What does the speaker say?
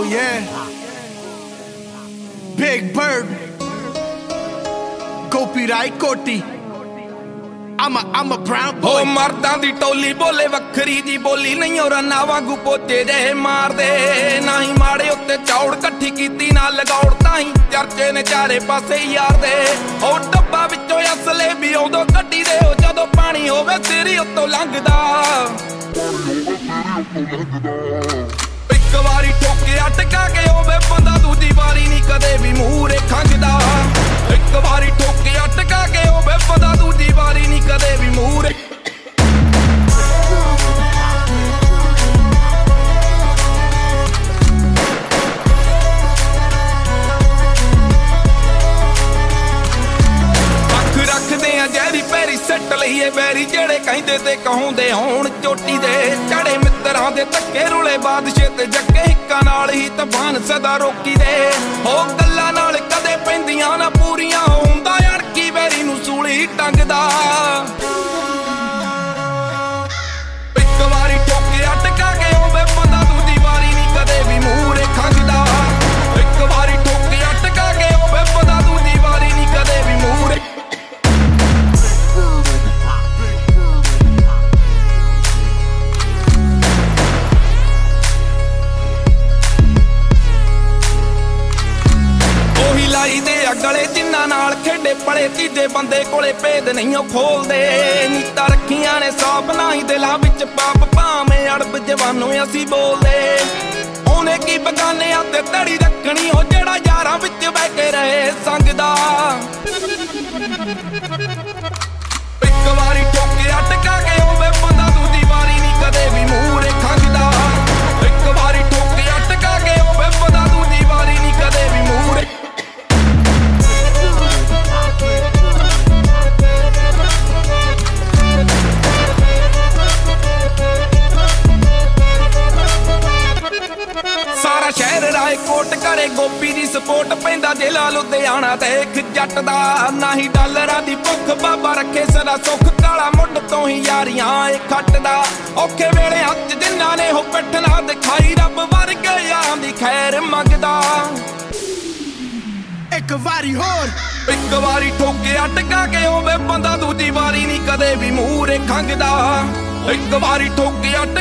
yeah. Big Bird, Gopi Rai Koti. I'm a brown boy. Oh ਮਰਦਾਂ ਦੀ ਟੋਲੀ ਬੋਲੇ ਵੱਖਰੀ ਜੀ ਬੋਲੀ ਨਹੀਂ ਔਰ ਨਾ ਵਾਂਗੂ ਪੋਚੇ ਜਿਹੇ ਮਾਰਦੇ ਨਹੀਂ ਮਾੜੇ ਉੱਤੇ ਚੌੜ ਇਕੱਠੀ ਕੀਤੀ ਨਾ ਲਗੌੜ ਤਾਂ ਹੀ ਚਰਚੇ ਨੇ ਚਾਰੇ ਪਾਸੇ ਯਾਰ ਦੇ ਉਹ ਡੱਬਾ ਵਿੱਚੋਂ ਅਸਲੇ ਵੀ ਉਦੋਂ ਕੱਢੀ ਦੇ ਉਹ ਜਦੋਂ ਪਾਣੀ ਹੋਵੇ ਤੇਰੀ ਉੱਤੋਂ ਲੰਘਦਾ ਇੱਕ ਵਾਰੀ ਠੋਕੇ ਅਟਕਾ ਕੇ ਹੋਵੇ ਬੰਦਾ ਦੂਜੀ ਵਾਰੀ ਨਹੀਂ ਕਦੇ ਵੀ ਮੂਹਰੇ ਖੰਘਦਾ ਇੱਕ ਵਾਰੀ ਠੋਕੇ ਅਟਕਾ ਕੇ ਹੋਵੇ ਬੰਦਾ ਦੂਜੀ ਵਾਰੀ ਨਹੀਂ ਕਦੇ ਵੀ ਮੂਹਰੇ ਰੱਖਦੇ ਆ ਜੈਰੀ ਪੈਰੀ ਸੱਟ ਲਈਏ ਬੈਰੀ ਜਿਹੜੇ ਕਹਿੰਦੇ ਤੇ ਕਹਾਉਂਦੇ ਹੋਣ ਚੋਟੀ ਦੇ ਚੜੇ ਮਿੱਤਰਾਂ ਦੇ ਧੱਕੇ ਰੁਲੇ ਬਾਦਸ਼ਾਹ ਤੇ ਜੱਗੇ ਹਿੱਕਾਂ ਨਾਲ ਹੀ ਤਬਾਨ ਸਦਾ ਰੋਕੀ ਦੇ ਉਹ ਗੱਲਾਂ ਨਾਲ ਕਦੇ ਪੈਂਦੀਆਂ ਨਾ ਪੂਰੀਆਂ ਹੁੰਦਾ ਅੜਕੀ ਬੈਰੀ ਨੂੰ ਸੂਲੀ ਟੰਗਦਾ ਇੱਕ ਵਾਰੀ ਠੋਕੇ ਅਟਕਾ ਕੇ ਹੋਵੇ ਬੰਦਾ ਦੂਜੀ ਵਾਰੀ ਨਹੀਂ ਕਦੇ ਵੀ ਮੂਹਰੇ ਖੰਘਦਾ ਇੱਕ ਵਾਰੀ ਠੋਕੇ ਅਟਕਾ ਕੇ ਹੋਵੇ ਬੰਦਾ ਦੂਜੀ ਵਾਰੀ ਨਹੀਂ ਕਦੇ ਵੀ ਮੂਹਰੇ ਲਾਈ ਦੇ ਅਗਲੇ ਜਿੰਨਾਂ ਨਾਲ ਖੇਡੇ ਪਲੇ ਤੀਜੇ ਬੰਦੇ ਕੋਲੇ ਭੇਦ ਨਹੀਂ ਉਹ ਖੋਲਦੇ ਨੀਤਾਂ ਰੱਖੀਆਂ ਨੇ ਸੌਪ ਨਹੀਂ ਦਿਲਾਂ ਵਿੱਚ ਪਾਪ ਭਾਵੇਂ ਅੜਬ ਜਵਾਨੋਂ ਅਸੀਂ ਬੋਲਦੇ ਉਹਨੇ ਕੀ ਬਗਾਨਿਆਂ ਤੇ ਤੜੀ ਰੱਖਣੀ ਉਹ ਜਿਹੜਾ ਯਾਰਾਂ ਵਿੱਚ ਬਹਿ ਕੇ ਰਹੇ ਸੰਗਦਾ ਇੱਕ ਵਾਰੀ ਠੋਕੇ ਅਟਕਾ ਕੇ ਹੋਵੇ ਬੰਦਾ ਦੂਜੀ ਵਾਰੀ ਨਹੀਂ ਕਦੇ ਵੀ ਮੂਹਰੇ ਖੰਘਦਾ ਇੱਕ ਵਾਰੀ ਠੋਕੇ ਅਟਕਾ ਕੇ ਹੋਵੇ ਬੰਦਾ ਦੂਜੀ ਵਾਰੀ ਨਹੀਂ ਕਦੇ ਵੀ ਮੂਹਰੇ ਸਾਰਾ ਸ਼ਹਿਰ ਰਾਏ ਕੋਟ ਕਰੇ ਗੋਪੀ ਦੀ ਸਪੋਰਟ ਪੈਂਦਾ ਜ਼ਿਲ੍ਹਾ ਲੁਧਿਆਣਾ ਤੇ ਇੱਕ ਜੱਟ ਦਾ ਨਾ ਹੀ ਡਾਲਰਾਂ ਦੀ ਭੁੱਖ ਬਾਬਾ ਰੱਖੇ ਸਦਾ ਸੁੱਖ ਕਾਲਾ ਮੁੱਢ ਤੋਂ ਹੀ ਯਾਰੀਆਂ ਏ ਖੱਟਦਾ ਔਖੇ ਵੇਲੇ ਹੱਥ ਜਿਨ੍ਹਾਂ ਨੇ ਉਹ ਪਿੱਠ ਨਾ ਦਿਖਾਈ ਰੱਬ ਵਰਗੇ ਯਾਰਾਂ ਦੀ ਖੈਰ ਮੰਗਦਾ ਇੱਕ ਵਾਰੀ ਹੋਰ ਇੱਕ ਵਾਰੀ ਠੋਕੇ ਅਟਕਾ ਕੇ ਹੋਵੇ ਬੰਦਾ ਦੂਜੀ ਵਾਰੀ ਨਹੀਂ ਕਦੇ ਵੀ ਮੂਹਰੇ ਖੰਘਦਾ ਇੱਕ ਵਾਰੀ ਠੋਕੇ